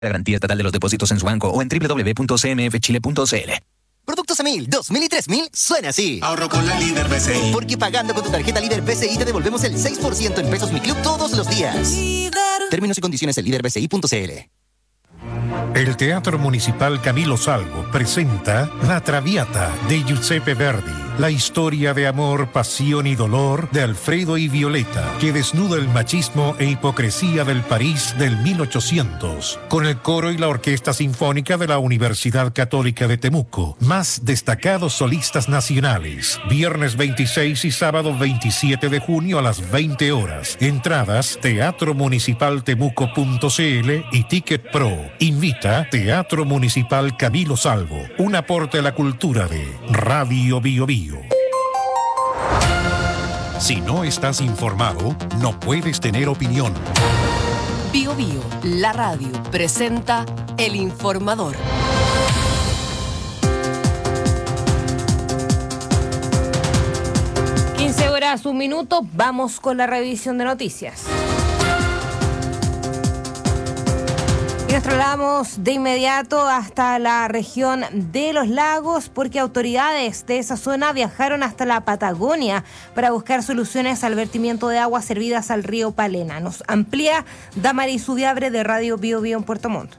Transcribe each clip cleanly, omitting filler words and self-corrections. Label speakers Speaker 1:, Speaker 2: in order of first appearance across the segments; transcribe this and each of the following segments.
Speaker 1: La garantía estatal de los depósitos en su banco o en www.cmfchile.cl.
Speaker 2: Productos a 1000, 2000 y 3000 suena así.
Speaker 3: Ahorro con la Líder BCI.
Speaker 2: Porque pagando con tu tarjeta Líder BCI te devolvemos el 6% en pesos Mi Club todos los días. Líder. Términos y condiciones en líderbci.cl.
Speaker 4: El Teatro Municipal Camilo Salvo presenta La Traviata de Giuseppe Verdi, la historia de amor, pasión y dolor de Alfredo y Violeta, que desnuda el machismo e hipocresía del París del 1800, con el coro y la Orquesta Sinfónica de la Universidad Católica de Temuco, más destacados solistas nacionales, viernes 26 y sábado 27 de junio a las 20 horas. Entradas teatromunicipaltemuco.cl y Ticket Pro. Invita Teatro Municipal Camilo Salvo, un aporte a la cultura de Radio Bio Bio. Si no estás informado, no puedes tener opinión.
Speaker 5: Bio Bio, la radio, presenta El Informador.
Speaker 6: Horas, un minuto, vamos con la revisión de noticias. Y nos trasladamos de inmediato hasta la región de los lagos porque autoridades de esa zona viajaron hasta la Patagonia para buscar soluciones al vertimiento de aguas servidas al río Palena. Nos amplía Damaris Ubiabre de Radio Bio Bio en Puerto Montt.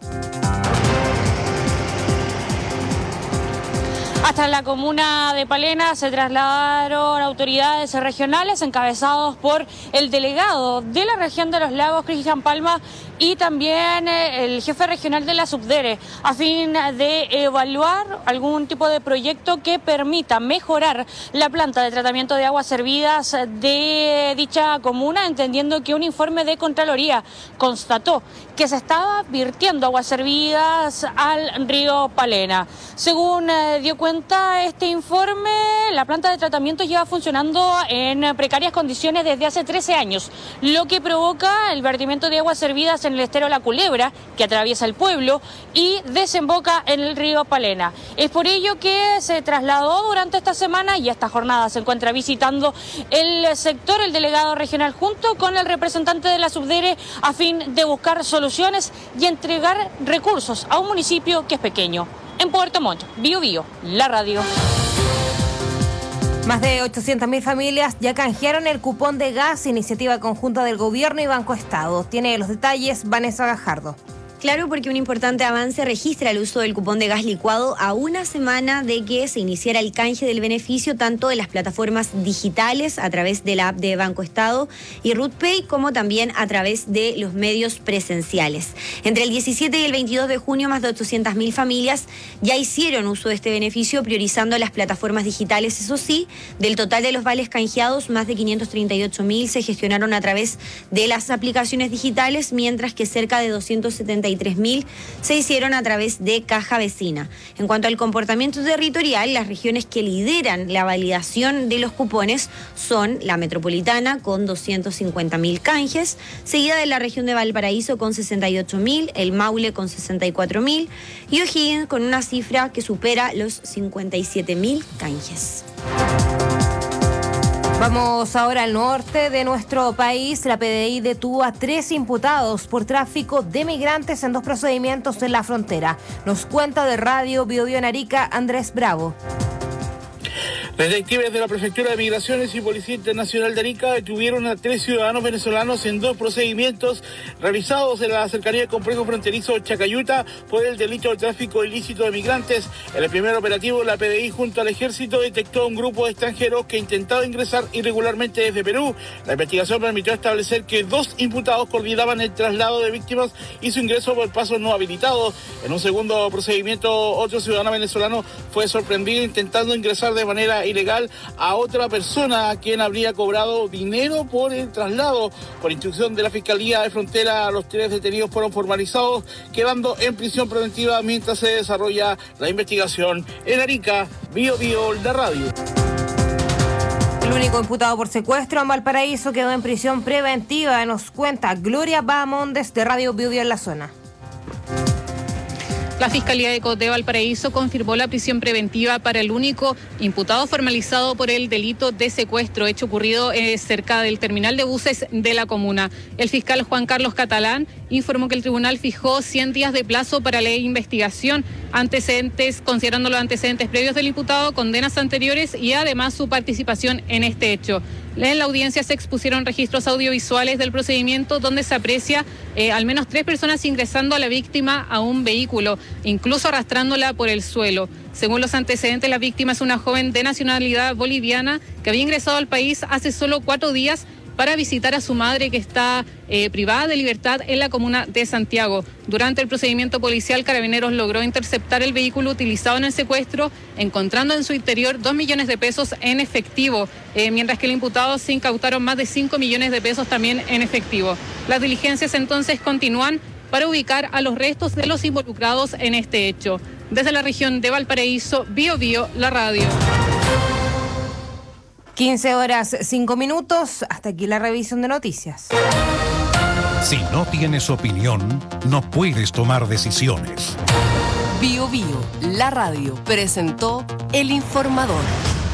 Speaker 7: Hasta la comuna de Palena se trasladaron autoridades regionales encabezados por el delegado de la región de los lagos, Cristian Palma, y también el jefe regional de la Subdere, a fin de evaluar algún tipo de proyecto que permita mejorar la planta de tratamiento de aguas servidas de dicha comuna, entendiendo que un informe de Contraloría constató que se estaba virtiendo aguas servidas al río Palena. Según dio cuenta este informe, la planta de tratamiento lleva funcionando en precarias condiciones desde hace 13 años, lo que provoca el vertimiento de aguas servidas en el estero La Culebra, que atraviesa el pueblo y desemboca en el río Palena. Es por ello que se trasladó durante esta semana y esta jornada se encuentra visitando el sector, el delegado regional junto con el representante de la Subdere, a fin de buscar soluciones y entregar recursos a un municipio que es pequeño. En Puerto Montt, Bio Bio, la radio.
Speaker 6: Más de 800.000 familias ya canjearon el cupón de gas, iniciativa conjunta del Gobierno y Banco Estado. Tiene los detalles Vanessa Gajardo.
Speaker 8: Claro, porque un importante avance registra el uso del cupón de gas licuado a una semana de que se iniciara el canje del beneficio tanto de las plataformas digitales a través de la app de Banco Estado y RutPay, como también a través de los medios presenciales. Entre el 17 y el 22 de junio, más de 800.000 familias ya hicieron uso de este beneficio, priorizando las plataformas digitales. Eso sí, del total de los vales canjeados, más de 538.000 se gestionaron a través de las aplicaciones digitales, mientras que cerca de 273.000 se hicieron a través de Caja Vecina. En cuanto al comportamiento territorial, las regiones que lideran la validación de los cupones son la metropolitana con 250.000 canjes, seguida de la región de Valparaíso con 68.000, el Maule con 64.000 y O'Higgins con una cifra que supera los 57.000 canjes.
Speaker 6: Vamos ahora al norte de nuestro país. La PDI detuvo a 3 imputados por tráfico de migrantes en 2 procedimientos en la frontera. Nos cuenta de Radio Bio Bio en Arica, Andrés Bravo.
Speaker 9: Detectives de la Prefectura de Migraciones y Policía Internacional de Arica detuvieron a 3 ciudadanos venezolanos en 2 procedimientos realizados en la cercanía del complejo fronterizo Chacayuta por el delito de tráfico ilícito de migrantes. En el primer operativo, la PDI junto al Ejército detectó a un grupo de extranjeros que intentaba ingresar irregularmente desde Perú. La investigación permitió establecer que 2 imputados coordinaban el traslado de víctimas y su ingreso por pasos no habilitados. En un segundo procedimiento, otro ciudadano venezolano fue sorprendido intentando ingresar de manera ilegal a otra persona a quien habría cobrado dinero por el traslado. Por instrucción de la Fiscalía de Frontera, los 3 detenidos fueron formalizados, quedando en prisión preventiva mientras se desarrolla la investigación. En Arica, Bio Bio, la radio.
Speaker 6: El único imputado por secuestro en Valparaíso quedó en prisión preventiva. Nos cuenta Gloria Bahamondes de Radio Bio Bio en la zona.
Speaker 3: La Fiscalía de Valparaíso confirmó la prisión preventiva para el único imputado formalizado por el delito de secuestro, hecho ocurrido cerca del terminal de buses de la comuna. El fiscal Juan Carlos Catalán informó que el tribunal fijó 100 días de plazo para la investigación, considerando los antecedentes previos del imputado, condenas anteriores y además su participación en este hecho. En la audiencia se expusieron registros audiovisuales del procedimiento donde se aprecia al menos 3 personas ingresando a la víctima a un vehículo, incluso arrastrándola por el suelo. Según los antecedentes, la víctima es una joven de nacionalidad boliviana que había ingresado al país hace solo 4 días para visitar a su madre, que está privada de libertad en la comuna de Santiago. Durante el procedimiento policial, Carabineros logró interceptar el vehículo utilizado en el secuestro, encontrando en su interior 2 millones de pesos en efectivo, mientras que el imputado se incautaron más de 5 millones de pesos también en efectivo. Las diligencias entonces continúan para ubicar a los restos de los involucrados en este hecho. Desde la región de Valparaíso, Bío Bío, la radio.
Speaker 6: 15:05. Hasta aquí la revisión de noticias.
Speaker 4: Si no tienes opinión, no puedes tomar decisiones.
Speaker 5: Bío Bío, la radio, presentó El Informador.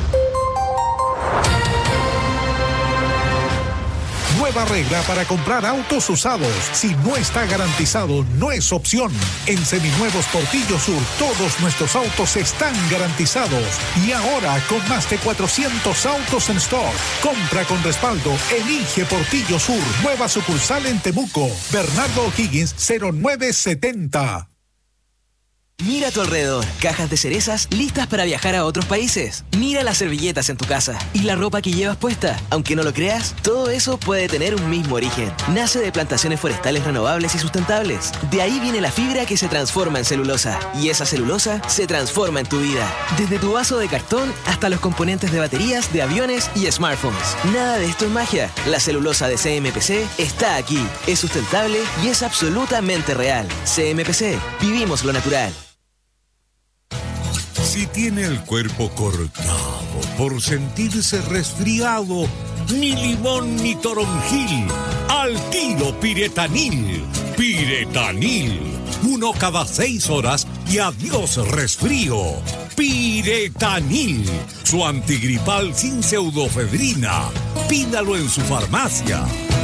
Speaker 10: Nueva regla para comprar autos usados. Si no está garantizado, no es opción. En Seminuevos Portillo Sur, todos nuestros autos están garantizados. Y ahora, con más de 400 autos en stock. Compra con respaldo. Elige Portillo Sur. Nueva sucursal en Temuco. Bernardo O'Higgins, 0970.
Speaker 11: Mira a tu alrededor, cajas de cerezas listas para viajar a otros países. Mira las servilletas en tu casa y la ropa que llevas puesta. Aunque no lo creas, todo eso puede tener un mismo origen. Nace de plantaciones forestales renovables y sustentables. De ahí viene la fibra que se transforma en celulosa. Y esa celulosa se transforma en tu vida. Desde tu vaso de cartón hasta los componentes de baterías, de aviones y smartphones. Nada de esto es magia. La celulosa de CMPC está aquí. Es sustentable y es absolutamente real. CMPC, vivimos lo natural.
Speaker 10: Si tiene el cuerpo cortado por sentirse resfriado, ni limón ni toronjil, al tiro Piretanil. Piretanil, 1 cada 6 horas y adiós resfrío. Piretanil, su antigripal sin pseudofedrina. Pídalo en su farmacia.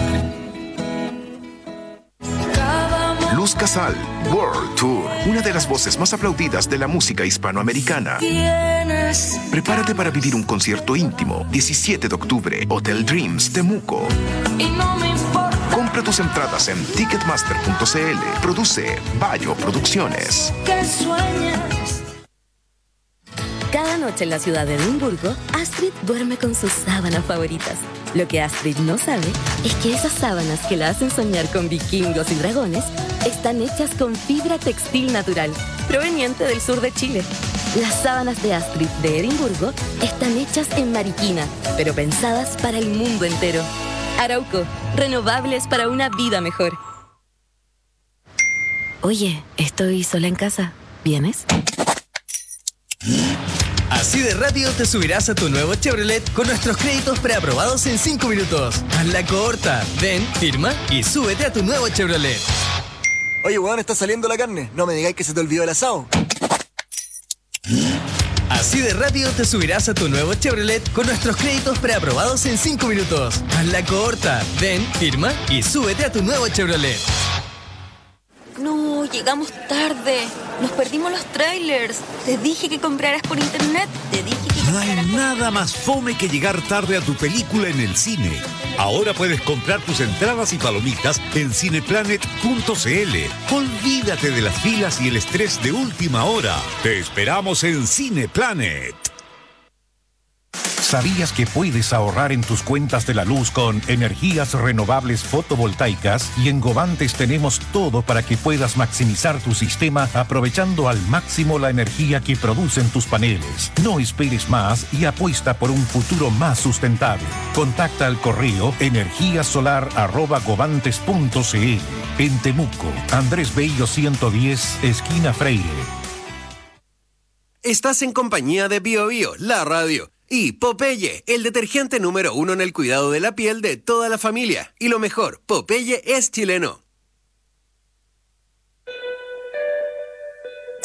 Speaker 12: Luz Casal, World Tour, una de las voces más aplaudidas de la música hispanoamericana. Prepárate para vivir un concierto íntimo, 17 de octubre, Hotel Dreams, Temuco. Compra tus entradas en ticketmaster.cl. Produce Bayo Producciones.
Speaker 13: Cada noche en la ciudad de Edimburgo, Astrid duerme con sus sábanas favoritas. Lo que Astrid no sabe es que esas sábanas que la hacen soñar con vikingos y dragones están hechas con fibra textil natural, proveniente del sur de Chile. Las sábanas de Astrid de Edimburgo están hechas en Mariquina, pero pensadas para el mundo entero. Arauco, renovables para una vida mejor. Oye, estoy sola en casa. ¿Vienes?
Speaker 14: Así de rápido te subirás a tu nuevo Chevrolet con nuestros créditos preaprobados en 5 minutos. Hazla corta. Ven, firma y súbete a tu nuevo Chevrolet.
Speaker 15: Oye, weón, está saliendo la carne. No me digáis que se te olvidó el asado.
Speaker 14: Así de rápido te subirás a tu nuevo Chevrolet con nuestros créditos preaprobados en 5 minutos. Hazla corta. Ven, firma y súbete a tu nuevo Chevrolet.
Speaker 13: No, llegamos tarde. Nos perdimos los trailers. Te dije que compraras por internet.
Speaker 10: No hay nada más fome que llegar tarde a tu película en el cine. Ahora puedes comprar tus entradas y palomitas en cineplanet.cl. Olvídate de las filas y el estrés de última hora. Te esperamos en Cineplanet.
Speaker 4: ¿Sabías que puedes ahorrar en tus cuentas de la luz con energías renovables fotovoltaicas? Y en Govantes tenemos todo para que puedas maximizar tu sistema aprovechando al máximo la energía que producen tus paneles. No esperes más y apuesta por un futuro más sustentable. Contacta al correo energiasolar@govantes.cl. En Temuco, Andrés Bello 110, esquina Freire.
Speaker 16: Estás en compañía de Bío Bío, la radio. Y Popeye, el detergente número 1 en el cuidado de la piel de toda la familia. Y lo mejor, Popeye es chileno.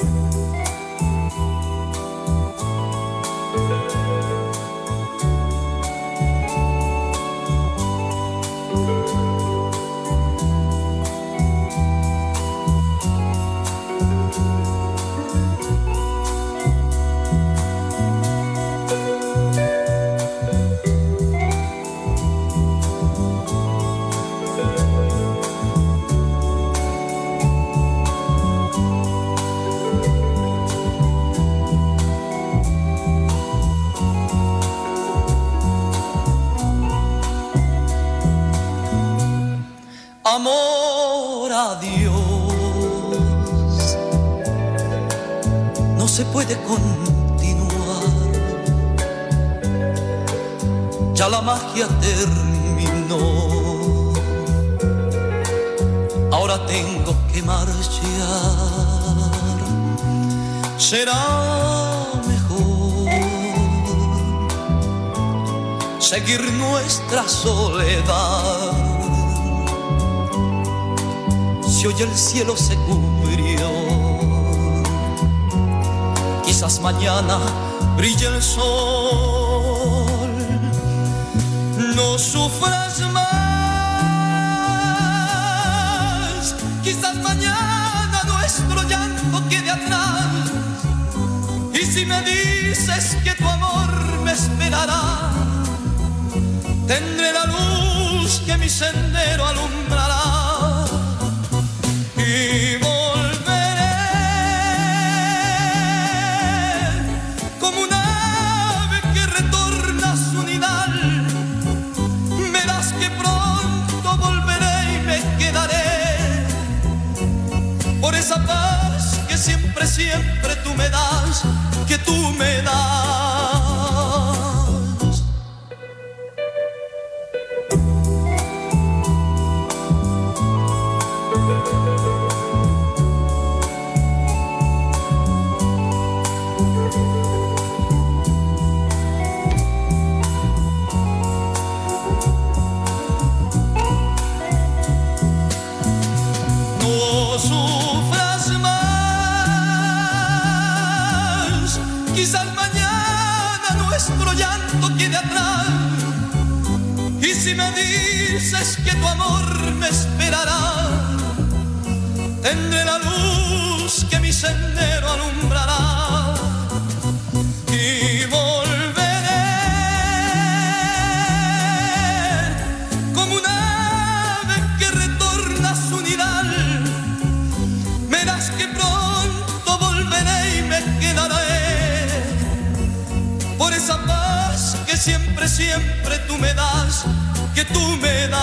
Speaker 17: se puede continuar. Ya la magia terminó. Ahora tengo que marchar. Será mejor seguir nuestra soledad. Si hoy el cielo se cubrió, quizás mañana brille el sol. No sufras más, quizás mañana nuestro llanto quede atrás. Y si me dices que tu amor me esperará, tendré la luz que mi sendero alumbrará. Y volveré como un ave que retorna a su nidal. Verás que pronto volveré y me quedaré por esa paz que siempre, siempre tú me das, que tú me das. Si me dices que tu amor me esperará, tendré la luz que mi sendero alumbrará. Y volveré como un ave que retorna a su nidal. Verás que pronto volveré y me quedaré por esa paz que siempre, siempre tú me das, que tú me das.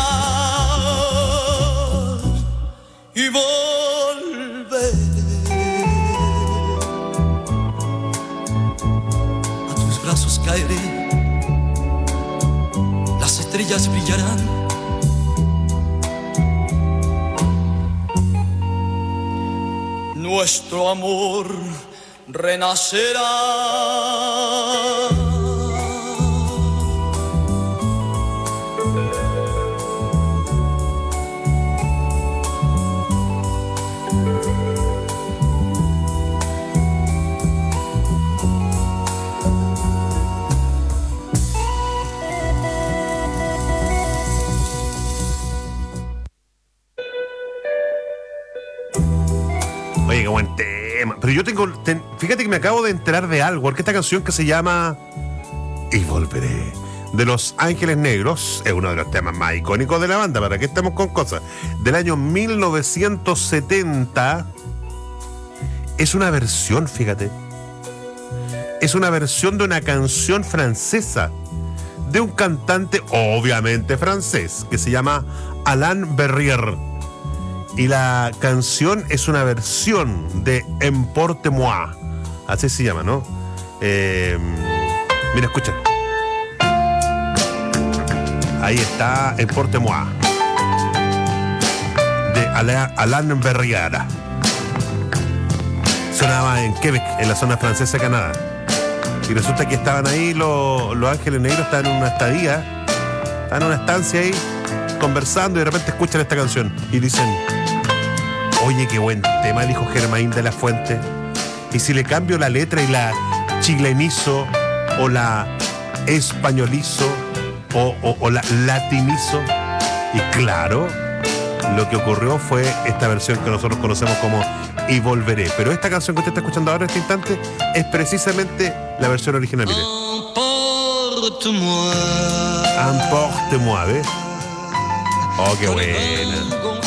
Speaker 17: Y volveré, a tus brazos caeré, las estrellas brillarán. Nuestro amor renacerá.
Speaker 18: Oye, qué buen tema. Pero yo fíjate que me acabo de enterar de algo, porque esta canción que se llama Y Volveré, de Los Ángeles Negros, es uno de los temas más icónicos de la banda. ¿Para qué estamos con cosas? Del año 1970. Es una versión, fíjate. Es una versión de una canción francesa de un cantante, obviamente francés, que se llama Alain Berrier. Y la canción es una versión de Emporte-moi. Así se llama, ¿no? Mira, escucha. Ahí está Emporte-moi, de Alain Berrier. Sonaba en Quebec, en la zona francesa de Canadá. Y resulta que estaban ahí los Ángeles Negros, estaban en una estadía, estaban en una estancia ahí, conversando, y de repente escuchan esta canción y dicen: oye, qué buen tema, dijo Germain de la Fuente. Y si le cambio la letra y la chilenizo, o la españolizo, o la latinizo. Y claro, lo que ocurrió fue esta versión que nosotros conocemos como Y Volveré. Pero esta canción que usted está escuchando ahora en este instante es precisamente la versión original. Mire. Emporte-moi, ¿ves? Oh, qué buena.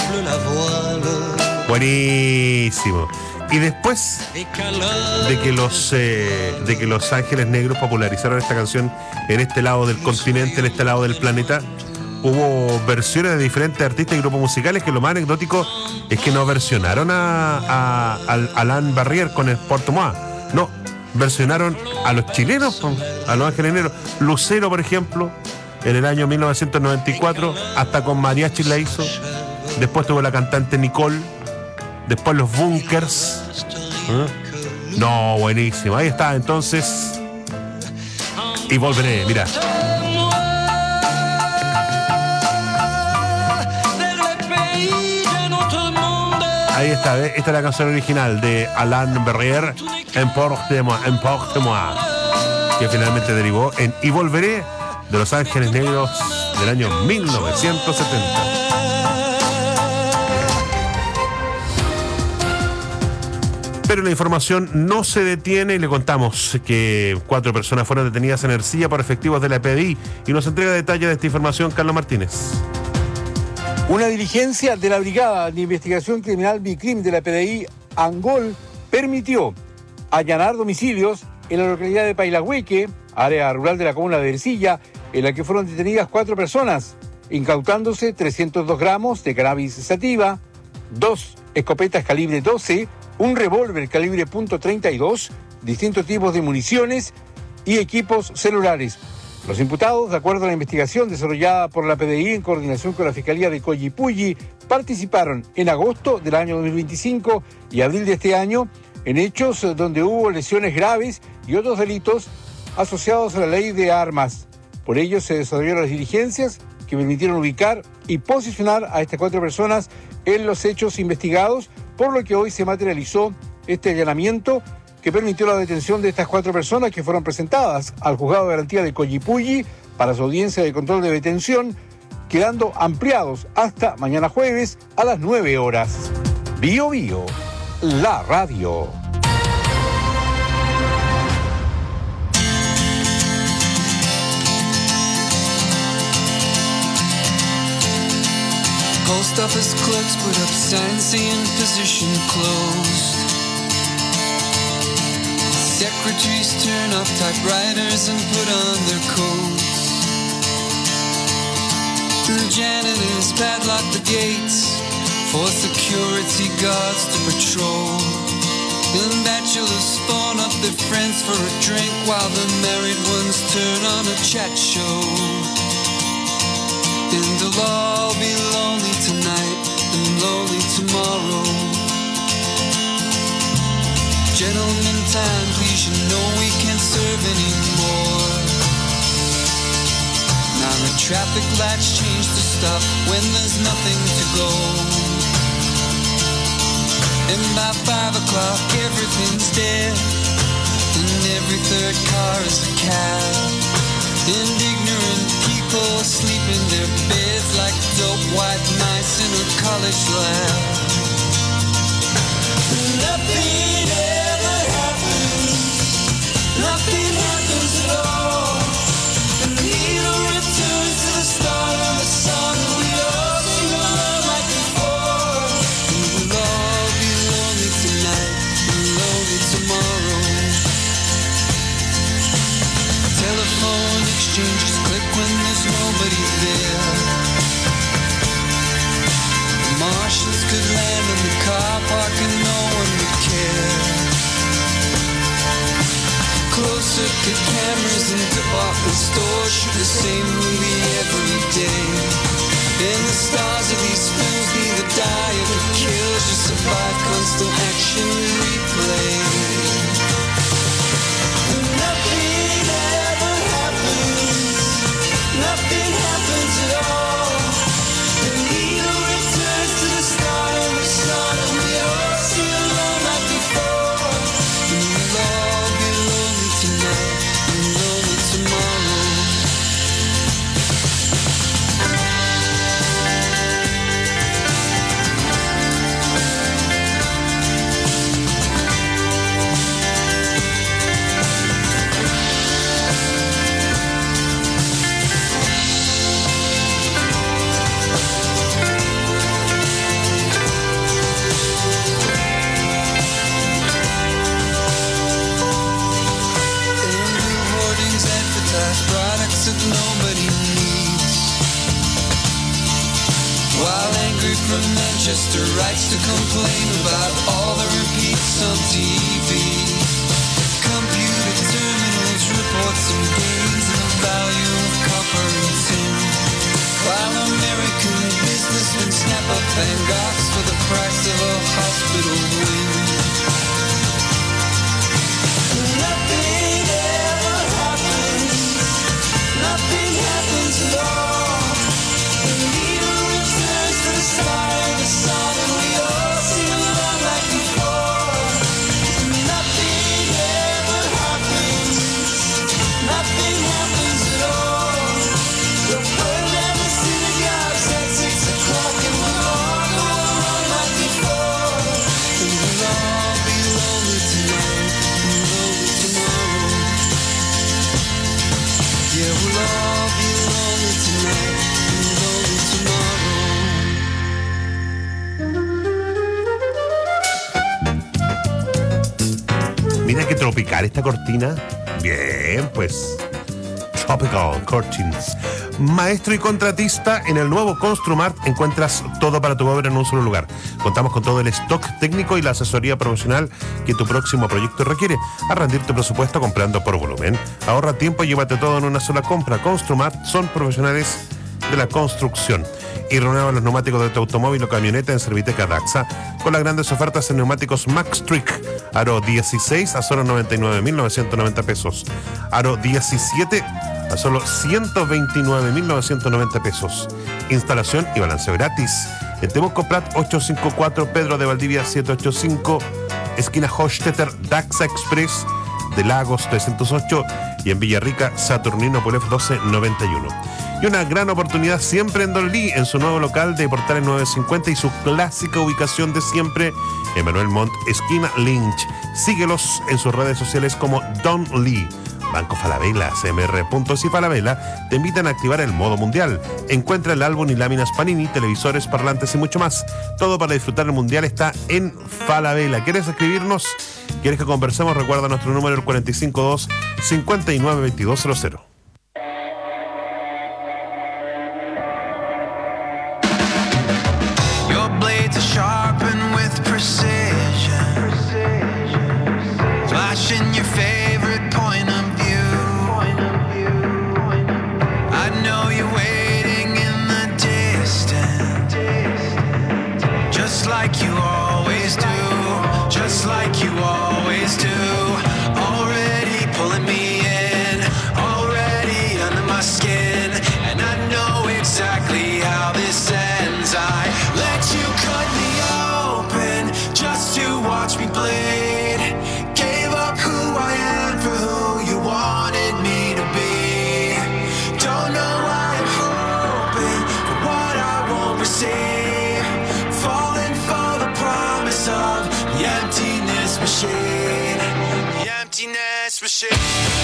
Speaker 18: Buenísimo. Y después de que los Ángeles Negros popularizaron esta canción en este lado del continente, en este lado del planeta, hubo versiones de diferentes artistas y grupos musicales, que lo más anecdótico es que no versionaron a Alain Berrier con Emporte-moi. No, versionaron a los chilenos, a Los Ángeles Negros. Lucero, por ejemplo, en el año 1994, hasta con mariachi la hizo. Después tuvo la cantante Nicole. Después los Bunkers. No, buenísimo. Ahí está, entonces. Y volveré, mira. Ahí está, ¿ves? Esta es la canción original de Alain Berrier, Emporte-moi, que finalmente derivó en Y volveré, de Los Ángeles Negros del año 1970. Pero la información no se detiene y le contamos que 4 personas fueron detenidas en Ercilla por efectivos de la PDI y nos entrega detalles de esta información Carlos Martínez.
Speaker 19: Una diligencia de la Brigada de Investigación Criminal BICRIM de la PDI Angol permitió allanar domicilios en la localidad de Pailagüeque, área rural de la comuna de Ercilla, en la que fueron detenidas 4 personas, incautándose 302 gramos de cannabis sativa, 2 escopetas calibre 12, un revólver calibre .32, distintos tipos de municiones y equipos celulares. Los imputados, de acuerdo a la investigación desarrollada por la PDI en coordinación con la Fiscalía de Collipulli, participaron en agosto del año 2025 y abril de este año en hechos donde hubo lesiones graves y otros delitos asociados a la ley de armas. Por ello se desarrollaron las diligencias que permitieron ubicar y posicionar a estas 4 personas en los hechos investigados, por lo que hoy se materializó este allanamiento que permitió la detención de estas 4 personas que fueron presentadas al Juzgado de Garantía de Collipulli para su audiencia de control de detención, quedando ampliados hasta mañana jueves a las 9 horas. Bio Bio, la radio.
Speaker 20: Post office clerks put up signs saying position closed. Secretaries turn off typewriters and put on their coats. The janitors padlock the gates for security guards to patrol. And bachelors phone up their friends for a drink while the married ones turn on a chat show. And they'll all be lonely tonight and lonely tomorrow. Gentlemen, time, please, you know we can't serve anymore. Now the traffic lights change to stop when there's nothing to go. And by 5 o'clock everything's dead, and every third car is a cab. And ignorant people sleep in their beds like dope white mice in a college lab. Nothing ever happens, nothing happens at all. The needle returns to the start of the song we all sing along like before. We will all be lonely tonight and lonely tomorrow. Telephone exchanges click when there's nobody there. The Martians could land in the car park and no one would care. Closed circuit cameras in department stores shoot the same movie every day. And the stars of these films neither die or kill, just survive constant action replay. Nothing ever happens, nothing happens at all. The needle returns to the start of the song, and we all sing along like before. And we'll all be lonely tonight and lonely tomorrow. Products that nobody needs. While angry from Manchester writes to complain about all the repeats on TV. Computers
Speaker 18: Mira qué tropical esta cortina. Bien, pues. Tropical Curtains. Maestro y contratista, en el nuevo Construmart encuentras todo para tu obra en un solo lugar. Contamos con todo el stock técnico y la asesoría profesional que tu próximo proyecto requiere. A rendir tu presupuesto comprando por volumen. Ahorra tiempo y llévate todo en una sola compra. Construmart son profesionales de la construcción. Y renueva los neumáticos de tu automóvil o camioneta en Serviteca Daxa con las grandes ofertas en neumáticos Max Trick. Aro 16 a solo 99.990 pesos. Aro 17 a solo 129.990 pesos. Instalación y balanceo gratis. En Temuco Prat 854, Pedro de Valdivia 785, esquina Hochstetter, Daxa Express de Lagos 308 y en Villarrica, Saturnino Pulef 1291. Y una gran oportunidad siempre en Don Lee, en su nuevo local de Portales 950 y su clásica ubicación de siempre, Emmanuel Montt, esquina Lynch. Síguelos en sus redes sociales como Don Lee. Banco Falabella, CMR Puntos y Falabella te invitan a activar el modo mundial. Encuentra el álbum y láminas Panini, televisores, parlantes y mucho más. Todo para disfrutar el mundial está en Falabella. ¿Quieres escribirnos? ¿Quieres que conversemos? Recuerda nuestro número, el 452-592200.
Speaker 20: Your blades are sharpened with precision, flashing your favorite point of view. I know you're waiting in the distance, just like you always do, just like you always do. Already pulling me in, already under my skin, and I know exactly how this ends. I let you cut me open just to watch me bleed. Gave up who I am for who you wanted me to be. Don't know why I'm hoping for what I won't receive. Falling for the promise of the emptiness machine. The emptiness machine.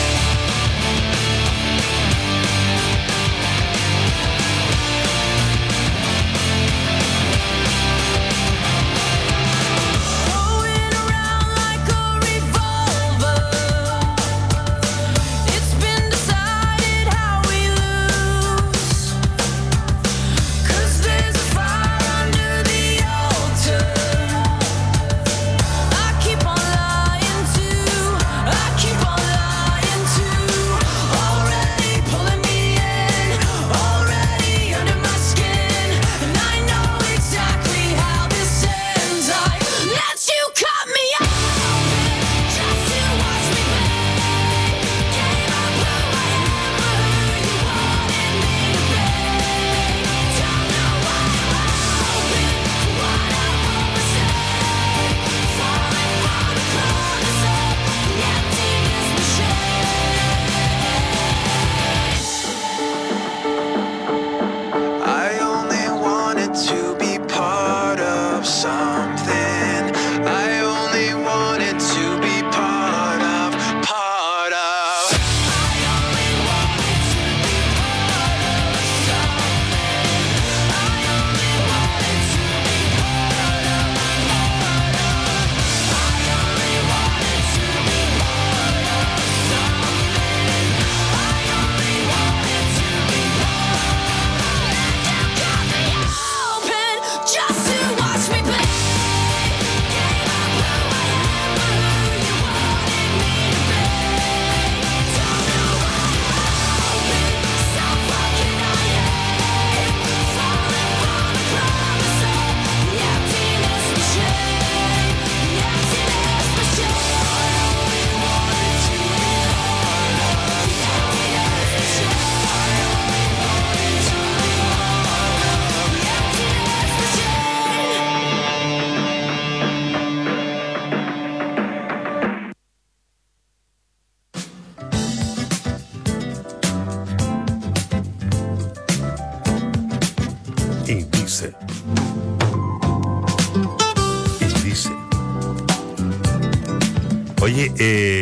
Speaker 18: Oye,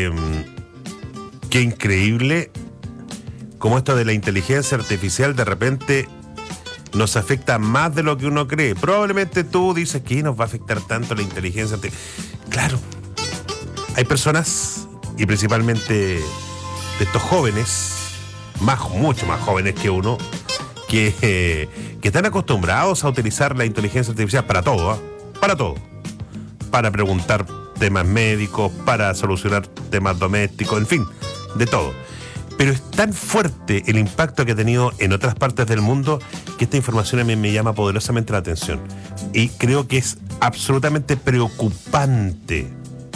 Speaker 18: qué increíble cómo esto de la inteligencia artificial de repente nos afecta más de lo que uno cree. Probablemente tú dices que nos va a afectar tanto la inteligencia artificial. Claro, hay personas, y principalmente de estos jóvenes, mucho más jóvenes que uno, que están acostumbrados a utilizar la inteligencia artificial para todo, para todo. Para preguntar temas médicos, para solucionar temas domésticos, en fin, de todo. Pero es tan fuerte el impacto que ha tenido en otras partes del mundo que esta información a mí me llama poderosamente la atención. Y creo que es absolutamente preocupante.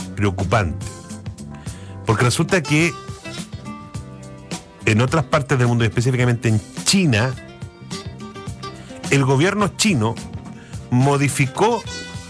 Speaker 18: Porque resulta que en otras partes del mundo, específicamente en China, el gobierno chino modificó,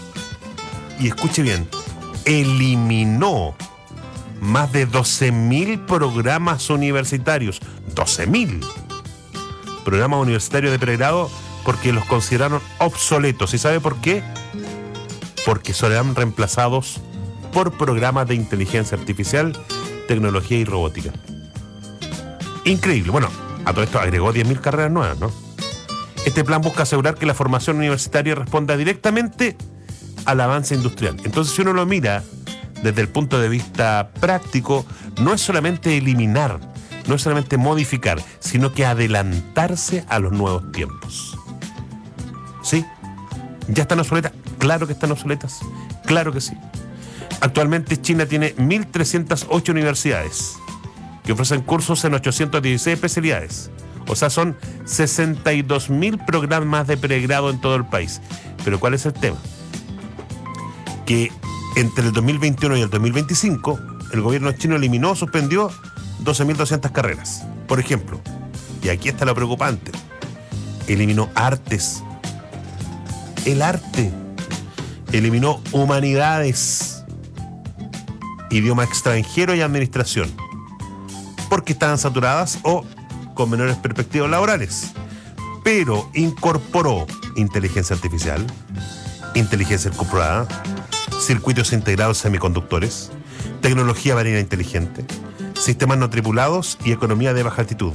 Speaker 18: y escuche bien, eliminó más de 12.000 programas universitarios. 12.000 programas universitarios de pregrado porque los consideraron obsoletos. ¿Y sabe por qué? Porque serán reemplazados por programas de inteligencia artificial, tecnología y robótica. Increíble. Bueno, a todo esto agregó 10.000 carreras nuevas, ¿no? Este plan busca asegurar que la formación universitaria responda directamente al avance industrial. Entonces, si uno lo mira desde el punto de vista práctico, no es solamente eliminar, no es solamente modificar, sino que adelantarse a los nuevos tiempos. ¿Sí? ¿Ya están obsoletas? Claro que están obsoletas. Claro que sí. Actualmente China tiene 1.308 universidades que ofrecen cursos en 816 especialidades. O sea, son 62.000 programas de pregrado en todo el país. Pero ¿cuál es el tema? Que entre el 2021 y el 2025, el gobierno chino eliminó o suspendió 12.200 carreras. Por ejemplo, y aquí está lo preocupante, eliminó artes. El arte. Eliminó humanidades, idioma extranjero y administración, porque estaban saturadas o con menores perspectivas laborales. Pero incorporó inteligencia artificial, inteligencia incorporada, circuitos integrados semiconductores, tecnología marina inteligente, sistemas no tripulados y economía de baja altitud.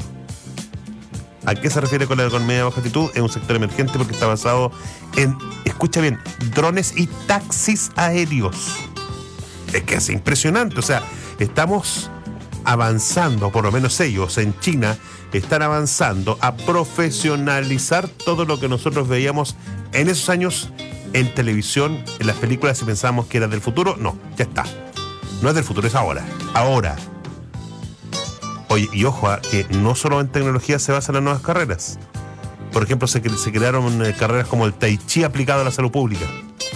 Speaker 18: ¿A qué se refiere con la economía de baja altitud? Es un sector emergente porque está basado en, escucha bien, drones y taxis aéreos. Es que es impresionante. O sea, estamos avanzando, por lo menos ellos en China están avanzando a profesionalizar todo lo que nosotros veíamos en esos años en televisión, en las películas, si pensábamos que era del futuro. No, ya está. No es del futuro, es ahora. Ahora. Oye, y ojo, que no solo en tecnología se basan las nuevas carreras. Por ejemplo, se crearon carreras como el Tai Chi aplicado a la salud pública.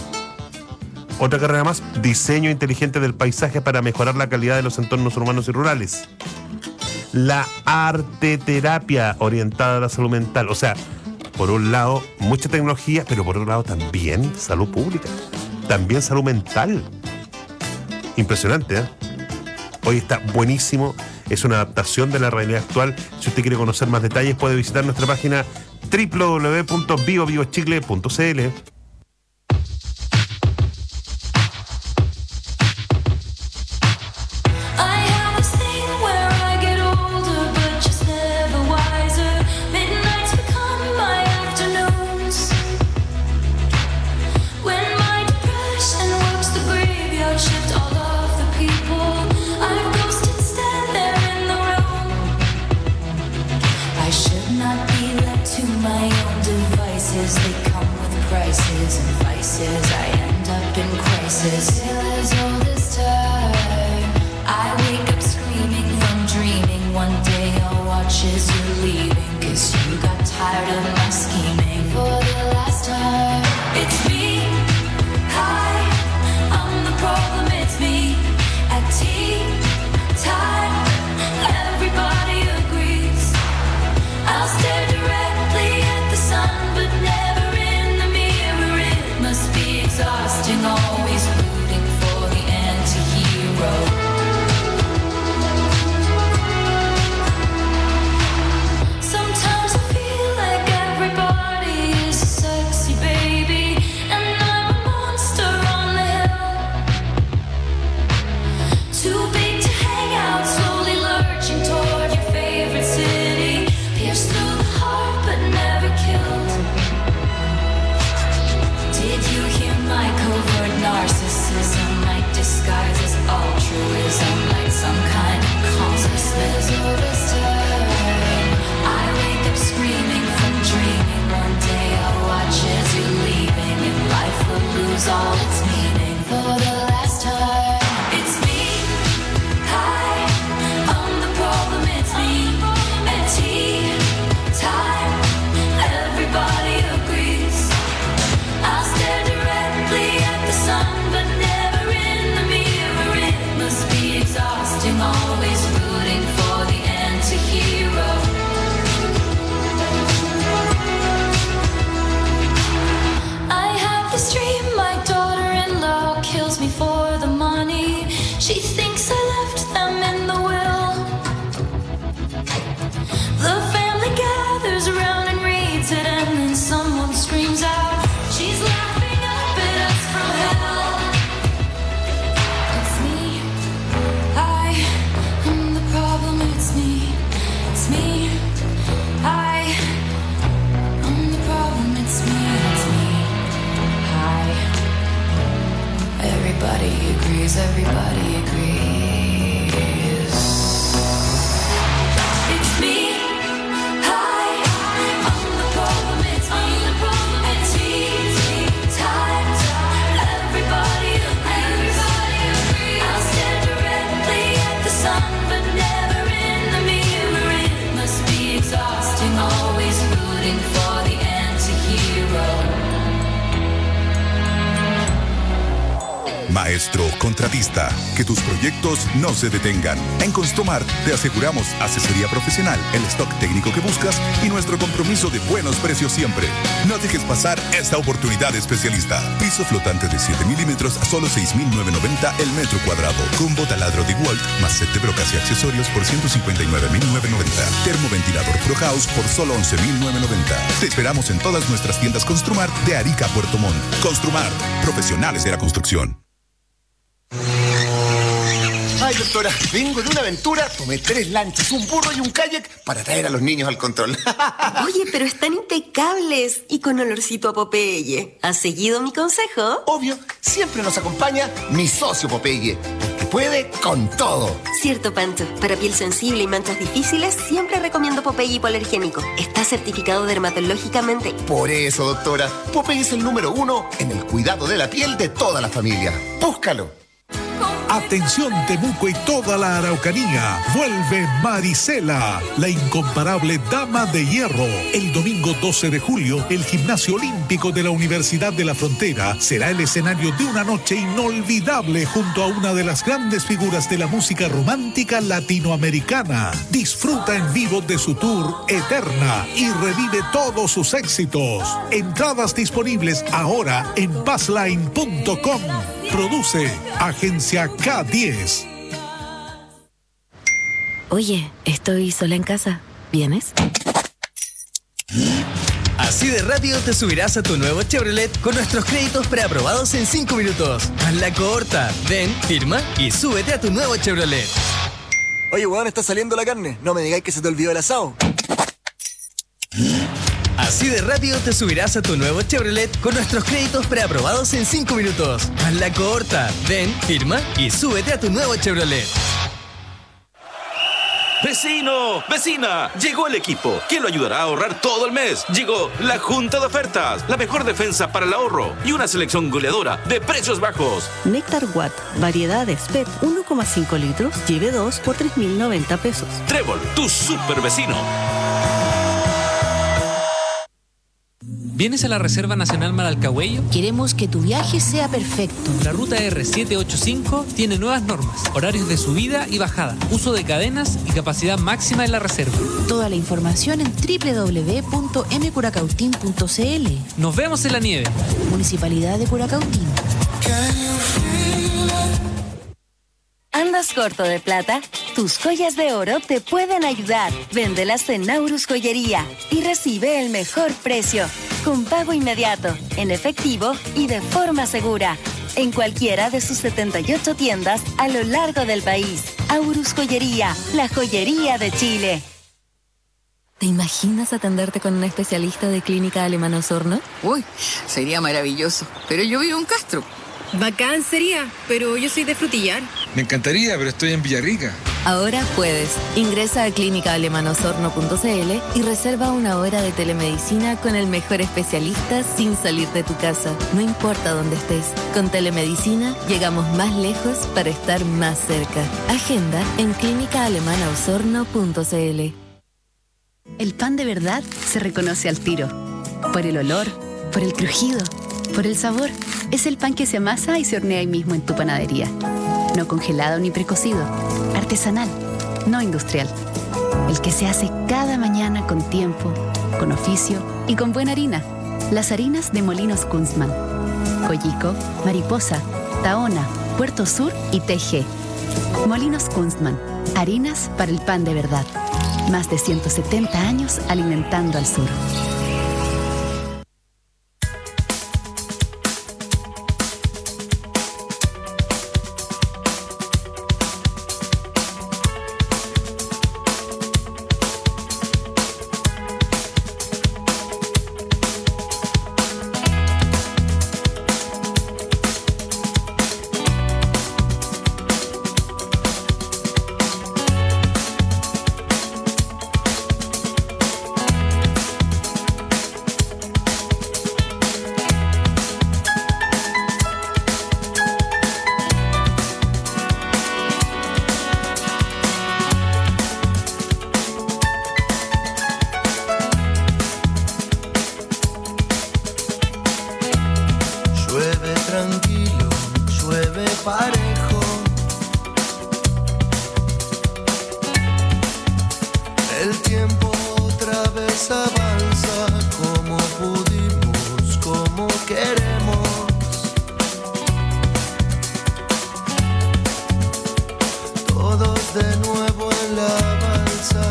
Speaker 18: Otra carrera más, diseño inteligente del paisaje para mejorar la calidad de los entornos urbanos y rurales. La arteterapia orientada a la salud mental. O sea, por un lado, mucha tecnología, pero por otro lado también salud pública. También salud mental. Impresionante, ¿eh? Hoy está buenísimo. Es una adaptación de la realidad actual. Si usted quiere conocer más detalles, puede visitar nuestra página www.biobiochile.cl.
Speaker 20: They come with prices. She thinks I left them in the will. The family gathers around and reads it, and then someone screams out, she's laughing up at us from hell. It's me, I am the problem. It's me, I am the problem. It's me, I. Everybody agrees, everybody agrees. It's me, I am the problem. It's me, the problem. It's me, time. Everybody agrees. I'll stare directly at the sun, but never in the mirror. It must be exhausting, always rooting for the anti-hero.
Speaker 21: Maestro contratista, que tus proyectos no se detengan. En Construmart te aseguramos asesoría profesional, el stock técnico que buscas y nuestro compromiso de buenos precios siempre. No dejes pasar esta oportunidad especialista. Piso flotante de 7 milímetros a solo 6.990 el metro cuadrado. Combo taladro de Walt más set de brocas y accesorios por 159.990. Termoventilador Pro House por solo 11.990. Te esperamos en todas nuestras tiendas Construmart de Arica a Puerto Montt. Construmart, profesionales de la construcción.
Speaker 22: Ay, doctora, vengo de una aventura, tomé 3 lanchas, un burro y un kayak para traer a los niños al control.
Speaker 23: Oye, pero están impecables y con olorcito a Popeye. ¿Has seguido mi consejo?
Speaker 22: Obvio, siempre nos acompaña mi socio Popeye, que puede con todo.
Speaker 23: Cierto, Pancho. Para piel sensible y manchas difíciles, siempre recomiendo Popeye hipoalergénico. Está certificado dermatológicamente.
Speaker 22: Por eso, doctora, Popeye es el número 1 en el cuidado de la piel de toda la familia. Búscalo.
Speaker 10: Atención Temuco y toda la Araucanía, vuelve Marisela, la incomparable dama de hierro. El domingo 12 de julio, el Gimnasio Olímpico de la Universidad de la Frontera será el escenario de una noche inolvidable junto a una de las grandes figuras de la música romántica latinoamericana. Disfruta en vivo de su tour Eterna y revive todos sus éxitos. Entradas disponibles ahora en passline.com. Produce Agencia K10.
Speaker 13: Oye, estoy sola en casa. ¿Vienes?
Speaker 14: Así de rápido te subirás a tu nuevo Chevrolet con nuestros créditos preaprobados en 5 minutos. Hazla corta. Ven, firma y súbete a tu nuevo Chevrolet.
Speaker 15: Oye, weón, está saliendo la carne. No me digáis que se te olvidó el asado.
Speaker 14: Así de rápido te subirás a tu nuevo Chevrolet con nuestros créditos preaprobados en 5 minutos. Hazla corta. Ven, firma y súbete a tu nuevo Chevrolet.
Speaker 24: ¡Vecino! ¡Vecina! Llegó el equipo que lo ayudará a ahorrar todo el mes. Llegó la Junta de Ofertas, la mejor defensa para el ahorro y una selección goleadora de precios bajos.
Speaker 25: Néctar Watt, variedades PET 1,5 litros, lleve 2 por 3.090 pesos.
Speaker 24: Trébol, tu super vecino.
Speaker 26: ¿Vienes a la Reserva Nacional Maralcahuello?
Speaker 27: Queremos que tu viaje sea perfecto.
Speaker 26: La ruta R785 tiene nuevas normas, horarios de subida y bajada, uso de cadenas y capacidad máxima en la reserva.
Speaker 27: Toda la información en www.mcuracautín.cl.
Speaker 26: Nos vemos en la nieve.
Speaker 27: Municipalidad de Curacautín.
Speaker 13: ¿Andas corto de plata? Tus joyas de oro te pueden ayudar. Véndelas en Naurus Joyería y recibe el mejor precio, con pago inmediato, en efectivo y de forma segura, en cualquiera de sus 78 tiendas a lo largo del país. Aurus Joyería, la joyería de Chile. ¿Te imaginas atenderte con un especialista de Clínica Alemana Osorno?
Speaker 28: Uy, sería maravilloso, pero yo vivo en Castro.
Speaker 29: Bacán sería, pero yo soy de Frutillar.
Speaker 30: Me encantaría, pero estoy en Villarrica.
Speaker 13: Ahora puedes. Ingresa a clínicaalemanosorno.cl y reserva una hora de telemedicina con el mejor especialista sin salir de tu casa. No importa dónde estés. Con telemedicina llegamos más lejos para estar más cerca. Agenda en clínicaalemanaosorno.cl.
Speaker 31: El pan de verdad se reconoce al tiro. Por el olor, por el crujido, por el sabor. Es el pan que se amasa y se hornea ahí mismo en tu panadería. No congelado ni precocido. Artesanal, no industrial. El que se hace cada mañana con tiempo, con oficio y con buena harina. Las harinas de Molinos Kunzman. Coyico, Mariposa, Tahona, Puerto Sur y TG. Molinos Kunstmann, harinas para el pan de verdad. Más de 170 años alimentando al sur.
Speaker 20: Llueve tranquilo, llueve parejo. El tiempo otra vez avanza como pudimos, como queremos. Todos de nuevo en la balsa.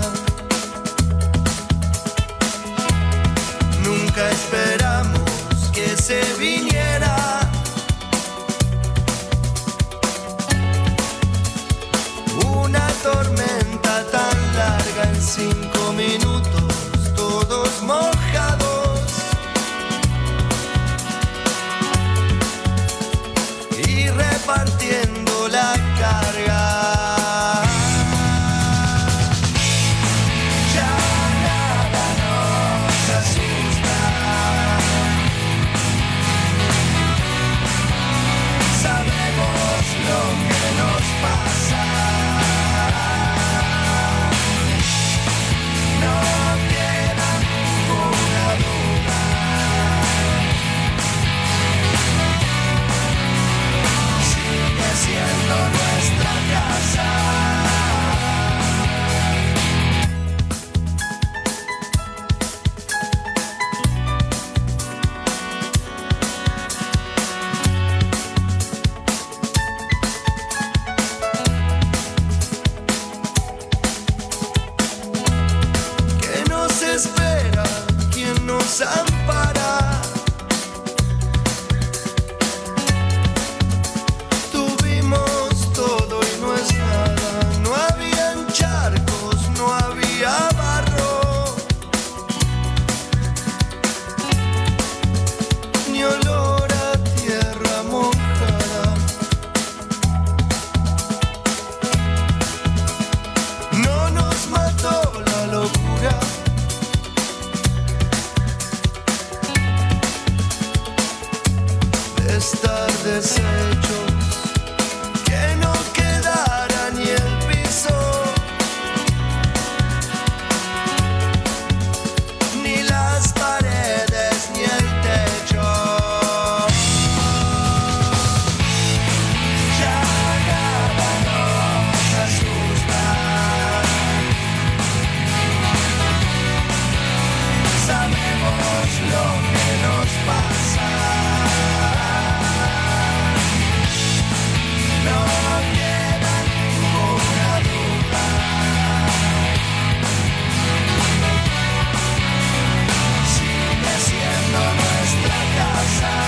Speaker 20: Nunca esperamos que se viniera. Una tormenta tan larga en 5 minutos, todos mojados. Y repartiendo la carga. Ya nada nos asusta. Sabemos lo que nos pasa. No queda ninguna duda. Sigue siendo nuestra casa. ¿Qué nos espera? ¿Quién nos ampara? Tuvimos todo y no es nada. No habían charcos, no había barro, ni olor a tierra mojada. No nos mató la locura. De estar deshechos, que no quedara ni el piso, ni las paredes, ni el techo. Ya nada nos asusta. Sabemos lo que nos pasa. No queda ninguna duda. Sigue siendo nuestra casa.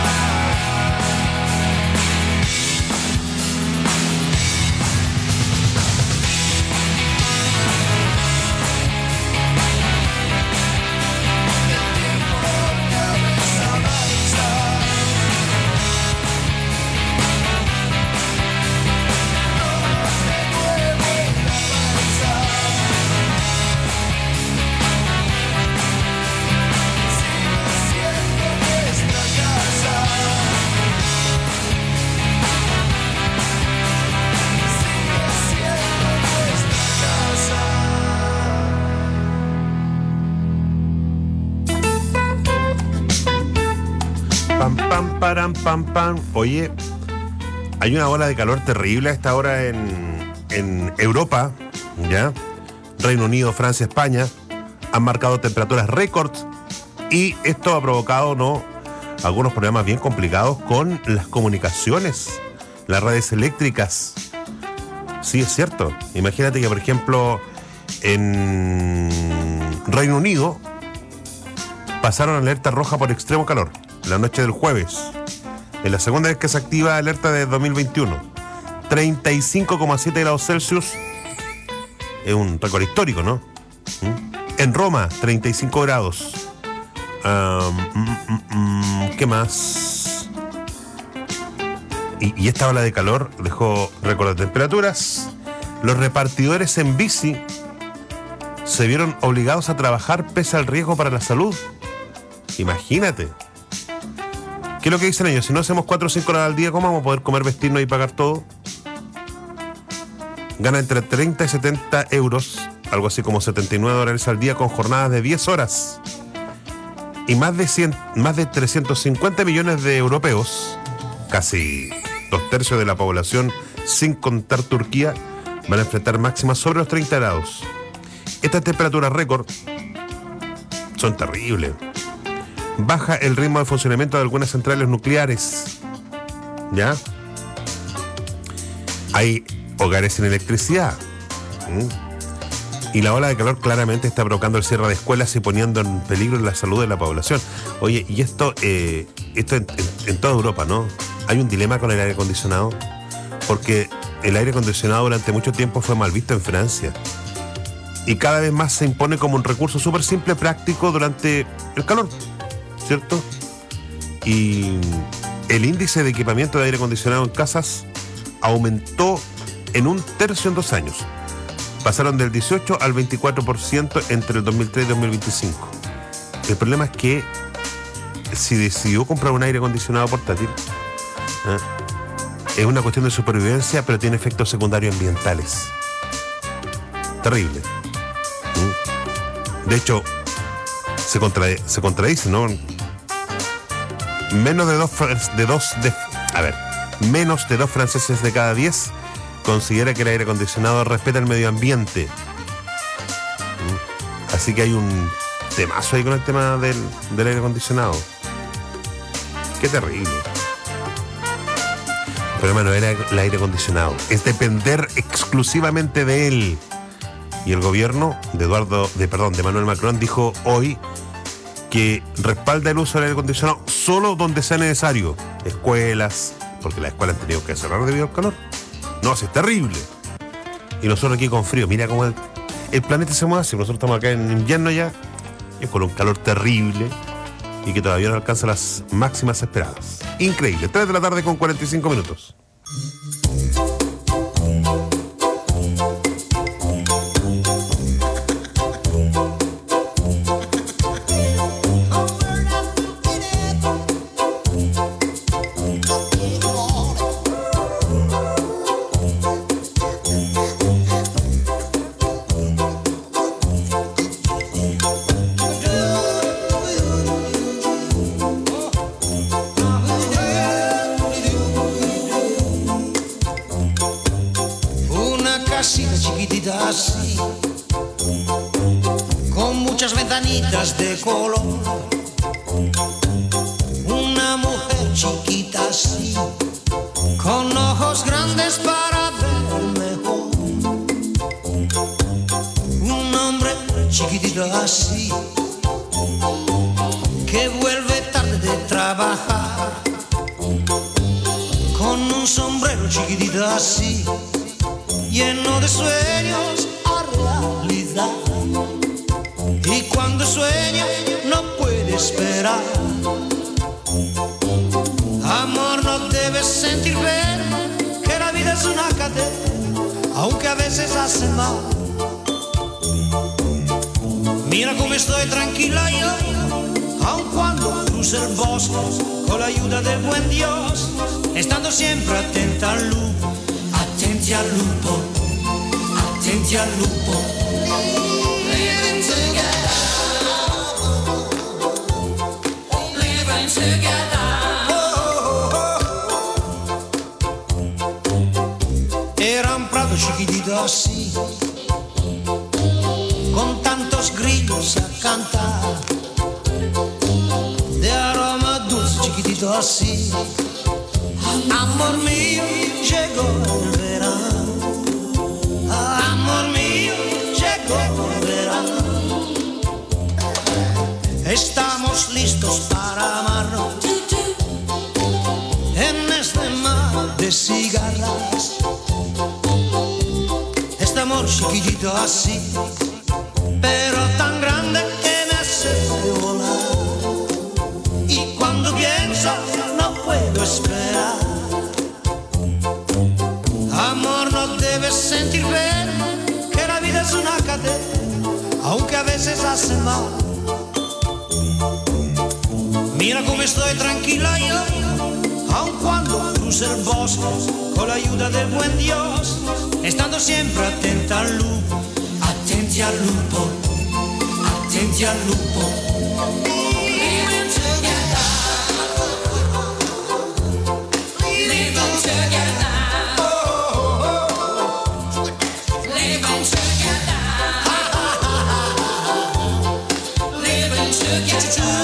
Speaker 18: Pam, pam, param, pam, pam. Oye, hay una ola de calor terrible a esta hora en Europa, ¿ya? Reino Unido, Francia, España han marcado temperaturas récords y esto ha provocado, ¿no?, algunos problemas bien complicados con las comunicaciones, las redes eléctricas. Sí, es cierto. Imagínate que, por ejemplo, en Reino Unido pasaron alerta roja por extremo calor la noche del jueves. Es la segunda vez que se activa alerta de 2021. 35,7 grados Celsius. Es un récord histórico, ¿no? En Roma, 35 grados. ¿Qué más? Y esta ola de calor dejó récord de temperaturas. Los repartidores en bici se vieron obligados a trabajar pese al riesgo para la salud. Imagínate. ¿Qué es lo que dicen ellos? Si no hacemos 4 o 5 horas al día, ¿cómo vamos a poder comer, vestirnos y pagar todo? Gana entre 30 y 70 euros, algo así como $79 al día, con jornadas de 10 horas. Y más de 350 millones de europeos, casi 2/3 de la población, sin contar Turquía, van a enfrentar máximas sobre los 30 grados. Estas temperaturas récord son terribles. Baja el ritmo de funcionamiento de algunas centrales nucleares. ¿Ya? Hay hogares sin electricidad. Y la ola de calor claramente está provocando el cierre de escuelas y poniendo en peligro la salud de la población. Oye, y esto en toda Europa, ¿no? Hay un dilema con el aire acondicionado, porque el aire acondicionado durante mucho tiempo fue mal visto en Francia. Y cada vez más se impone como un recurso súper simple, práctico durante el calor, ¿cierto? Y el índice de equipamiento de aire acondicionado en casas aumentó en 1/3 en 2 años. Pasaron del 18 al 24% entre el 2003 y 2025. El problema es que si decidió comprar un aire acondicionado portátil, es una cuestión de supervivencia, pero tiene efectos secundarios ambientales. Terrible. De hecho, se contradice, ¿no? Menos de dos franceses de cada 10 considera que el aire acondicionado respeta el medio ambiente. Así que hay un temazo ahí con el tema del aire acondicionado. Qué terrible. El problema no era el aire acondicionado, es depender exclusivamente de él. Y el gobierno de Emmanuel Macron dijo hoy que respalda el uso del aire acondicionado solo donde sea necesario. Escuelas, porque las escuelas han tenido que cerrar debido al calor. No, es terrible. Y nosotros aquí con frío. Mira cómo el planeta se mueve. Si nosotros estamos acá en invierno ya, es con un calor terrible y que todavía no alcanza las máximas esperadas. Increíble. 3 de la tarde con 45 minutos.
Speaker 20: Así, con muchas ventanitas de color, una mujer chiquita así, con ojos grandes para ver mejor, un hombre chiquitito así, que vuelve tarde de trabajar, con un sombrero chiquitito así, lleno de sueños a realidad. Y cuando sueña no puede esperar. Amor, no debes sentir ver que la vida es una cadena, aunque a veces hace mal. Mira cómo estoy tranquila yo, aun cuando cruce el bosque, con la ayuda del buen Dios, estando siempre atenta al lupo. Attenti al lupo, attenti al lupo. Living together, living together. Era un prato chiquitito así, con tantos grillos a cantar, de aroma dulce chiquitito así. Amor mío, llegó el verano amor chiquitito así, pero tan grande que me hace volar. Y cuando pienso no puedo esperar. Amor, no debes sentir pena, que la vida es una cadena, aunque a veces hace mal. Mira cómo estoy tranquila yo, aun cuando cruce el bosque, con la ayuda del buen Dios, estando siempre atenta al lupo, attenti al lupo, attenti al lupo. Living together, living together, living together, living together.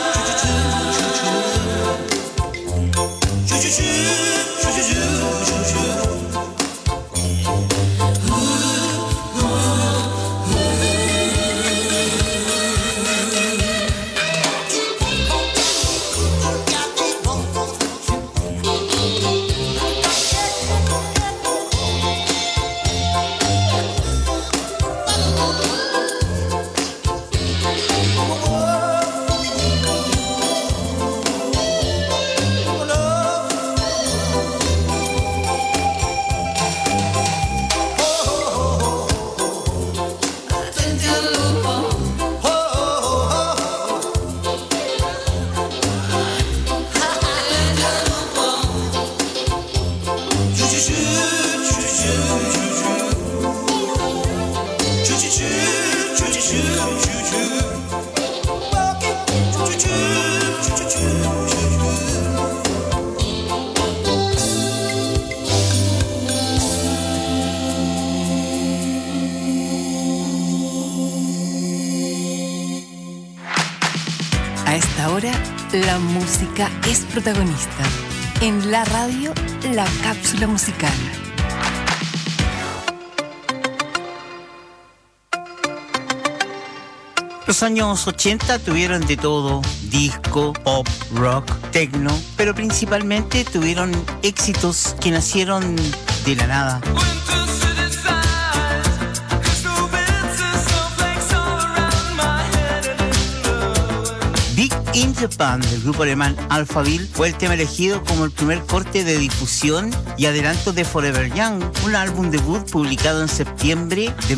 Speaker 1: A esta hora, la música es protagonista. En la radio, la cápsula musical.
Speaker 2: Los años 80 tuvieron de todo, disco, pop, rock, techno, pero principalmente tuvieron éxitos que nacieron de la nada. Big in Japan, del grupo alemán Alphaville, fue el tema elegido como el primer corte de difusión y adelanto de Forever Young, un álbum debut publicado en septiembre de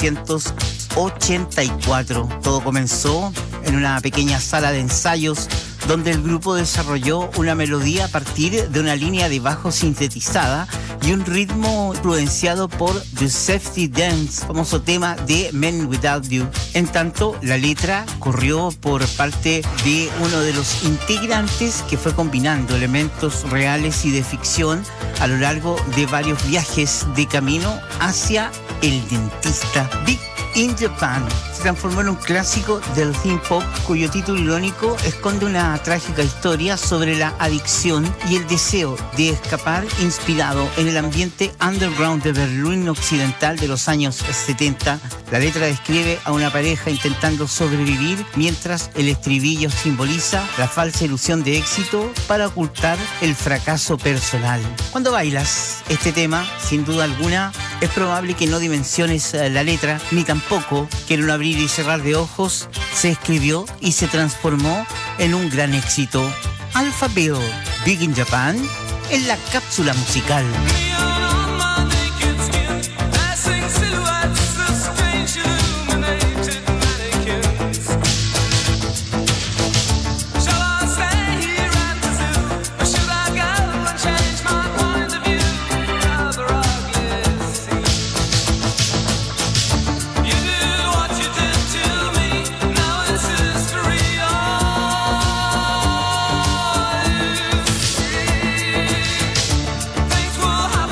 Speaker 2: 1984. Todo comenzó en una pequeña sala de ensayos donde el grupo desarrolló una melodía a partir de una línea de bajo sintetizada y un ritmo influenciado por The Safety Dance, famoso tema de Men Without You. En tanto, la letra corrió por parte de uno de los integrantes que fue combinando elementos reales y de ficción a lo largo de varios viajes de camino hacia el dentista. Big in Japan se transformó en un clásico del synth pop cuyo título irónico esconde una trágica historia sobre la adicción y el deseo de escapar, inspirado en el ambiente underground de Berlín occidental de los años 70. La letra describe a una pareja intentando sobrevivir mientras el estribillo simboliza la falsa ilusión de éxito para ocultar el fracaso personal. Cuando bailas este tema, sin duda alguna, es probable que no dimensiones la letra, ni tampoco que en un abrir y cerrar de ojos se escribió y se transformó en un gran éxito. Alphaville, Big in Japan, en la cápsula musical.
Speaker 20: Things will happen.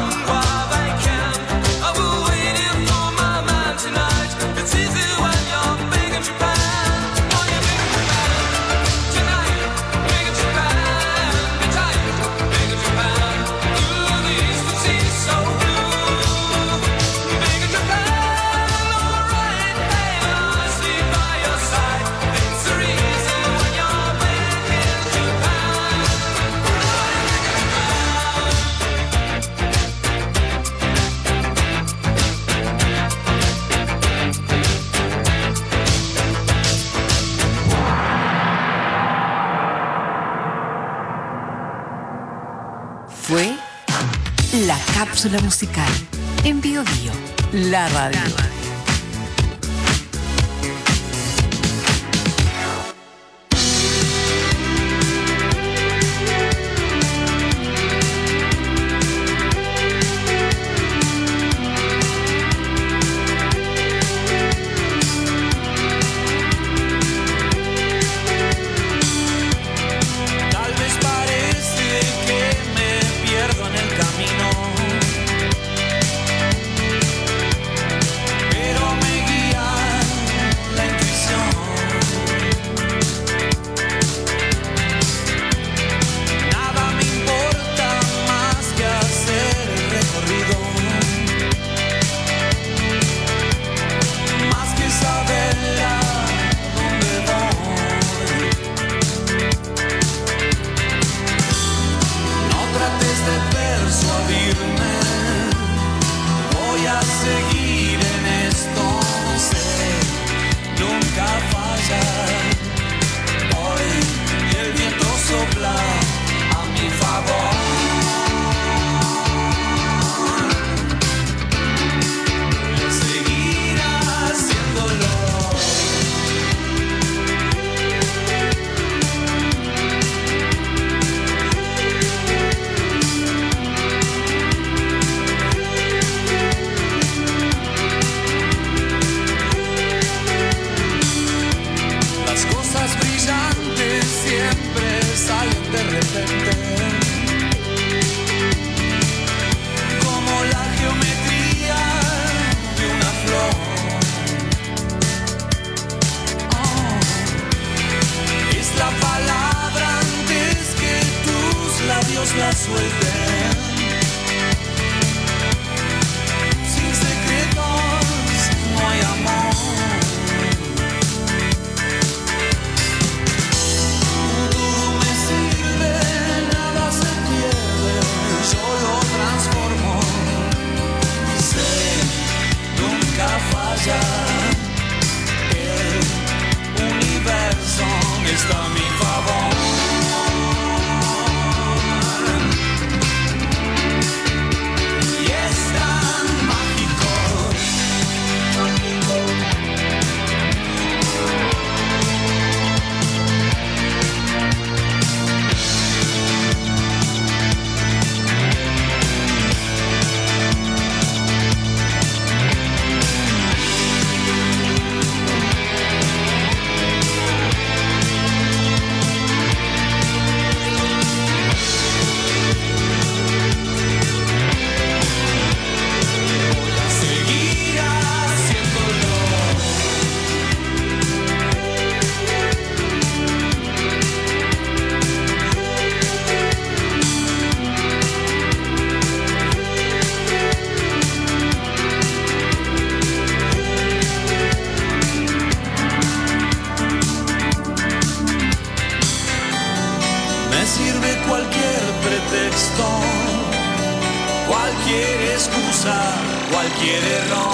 Speaker 1: cápsula musical en Bio Bio, la radio.
Speaker 20: Tal vez parece que me pierdo en el camino, pero me guía la intuición. Nada me importa más que hacer el recorrido, más que saber a dónde voy. No trates de persuadirme, voy a seguir en esto, sé, nunca fallar. Hoy el viento sopla a mi favor. Seguir haciéndolo. Las cosas brillantes siempre salen de repente, como la geometría de una flor. Es la palabra antes que tus labios la suelten. Sin secretos no hay amor. Todo me sirve, nada se pierde, yo lo transformo. Sé, nunca falla. El universo está a mi favor. Y es tan mágico. Seguir haciéndolo. Me sirve cualquier pretexto, cualquier excusa, cualquier error.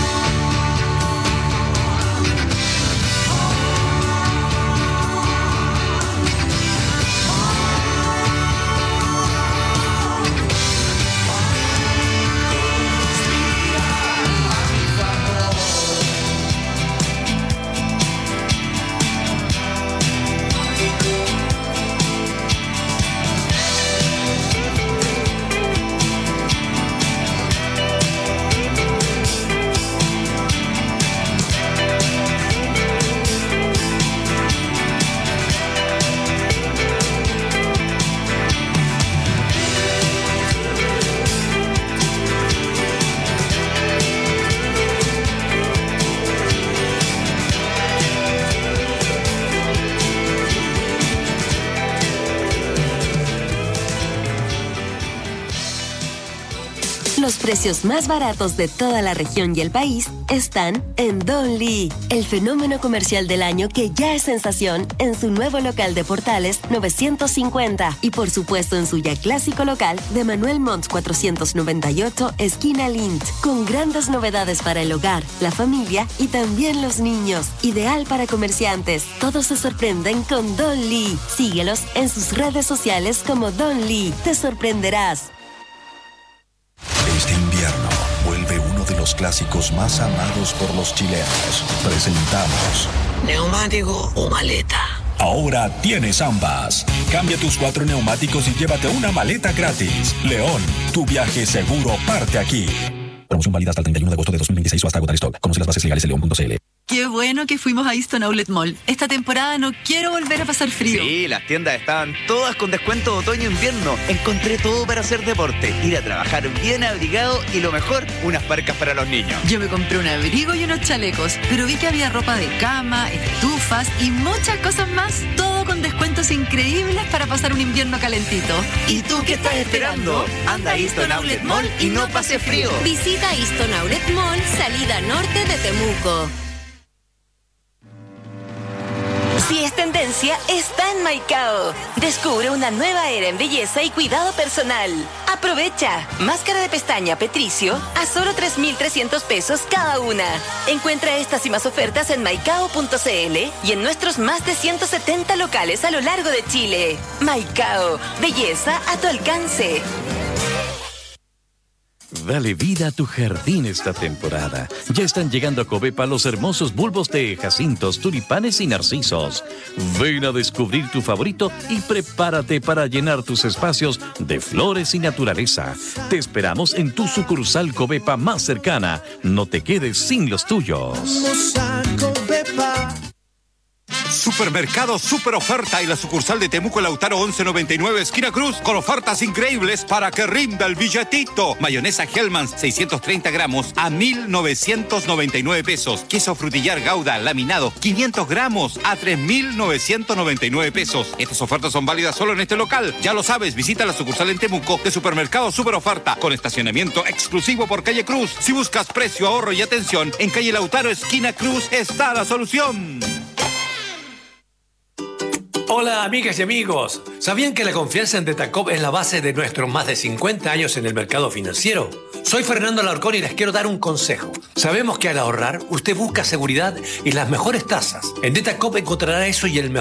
Speaker 23: Los precios más baratos de toda la región y el país están en Don Lee, el fenómeno comercial del año que ya es sensación en su nuevo local de Portales 950 y por supuesto en su ya clásico local de Manuel Montt 498, esquina Lint, con grandes novedades para el hogar, la familia y también los niños. Ideal para comerciantes. Todos se sorprenden con Don Lee. Síguelos en sus redes sociales como Don Lee. Te sorprenderás.
Speaker 3: los clásicos más amados por los chilenos. Presentamos
Speaker 4: ¿neumático o maleta?
Speaker 3: Ahora tienes ambas. Cambia tus 4 neumáticos y llévate una maleta gratis. León, tu viaje seguro parte aquí. Promoción válida hasta el 31 de agosto de 2026 o hasta agotar stock. Conoce las bases legales en león.cl.
Speaker 5: Qué bueno que fuimos a Easton Outlet Mall. Esta temporada no quiero volver a pasar frío.
Speaker 6: Sí, las tiendas estaban todas con descuento de otoño-invierno. Encontré todo para hacer deporte, ir a trabajar bien abrigado y lo mejor, unas parcas para los niños.
Speaker 5: Yo me compré un abrigo y unos chalecos, pero vi que había ropa de cama, estufas y muchas cosas más. Todo con descuentos increíbles para pasar un invierno calentito.
Speaker 6: ¿Y tú qué estás esperando? Anda a Easton Outlet Mall y no pase frío.
Speaker 23: Visita Easton Outlet Mall, salida norte de Temuco. Si es tendencia, está en Maicao. Descubre una nueva era en belleza y cuidado personal. Aprovecha. Máscara de pestaña Petricio a solo 3,300 pesos cada una. Encuentra estas y más ofertas en maicao.cl y en nuestros más de 170 locales a lo largo de Chile. Maicao. Belleza a tu alcance.
Speaker 7: Dale vida a tu jardín esta temporada. Ya están llegando a Covepa los hermosos bulbos de jacintos, tulipanes y narcisos. Ven a descubrir tu favorito y prepárate para llenar tus espacios de flores y naturaleza. Te esperamos en tu sucursal Covepa más cercana. No te quedes sin los tuyos.
Speaker 20: Vamos a Covepa.
Speaker 8: Supermercado Super Oferta y la sucursal de Temuco Lautaro 1199 esquina Cruz con ofertas increíbles para que rinda el billetito. Mayonesa Hellmann's 630 gramos a 1,999 pesos. Queso frutillar Gouda laminado 500 gramos a 3,999 pesos. Estas ofertas son válidas solo en este local. Ya lo sabes, visita la sucursal en Temuco de Supermercado Super Oferta con estacionamiento exclusivo por calle Cruz. Si buscas precio, ahorro y atención, en calle Lautaro esquina Cruz está la solución.
Speaker 9: Hola amigas y amigos, ¿sabían que la confianza en Detacop es la base de nuestros más de 50 años en el mercado financiero? Soy Fernando Alarcón y les quiero dar un consejo. Sabemos que al ahorrar usted busca seguridad y las mejores tasas. En Detacop encontrará eso y el mejor